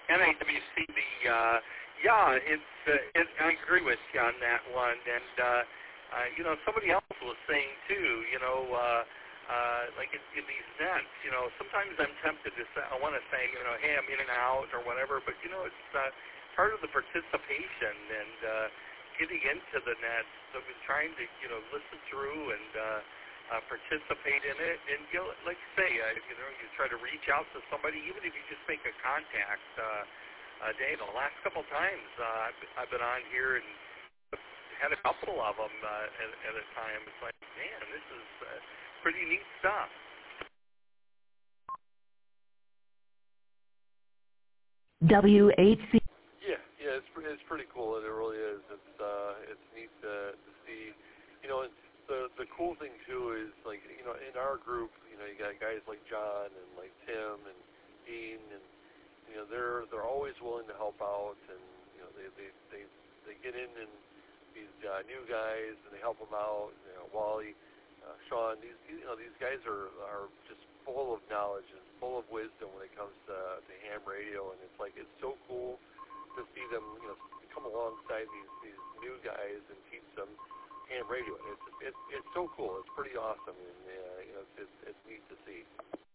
NAWC, I agree with you on that one. And, somebody else was saying, too, like in these nets, sometimes I'm tempted to say, I want to say, hey, I'm in and out or whatever, but, it's part of the participation and getting into the nets. So I've been trying to, listen through and participate in it. And, like you say, you try to reach out to somebody, even if you just make a contact. Dave, the last couple times I've been on here and had a couple of them at a time. It's like, man, this is pretty neat stuff. WHC. Yeah, it's pretty cool. It really is. It's neat to see. The cool thing too is, like, in our group, you got guys like John and like Tim and Dean, and they're always willing to help out, and they get in and these new guys and they help them out. Wally, Sean, these guys are just full of knowledge and full of wisdom when it comes to ham radio, and it's so cool to see them come alongside these new guys and teach them ham radio. It's so cool. It's pretty awesome, and it's neat to see.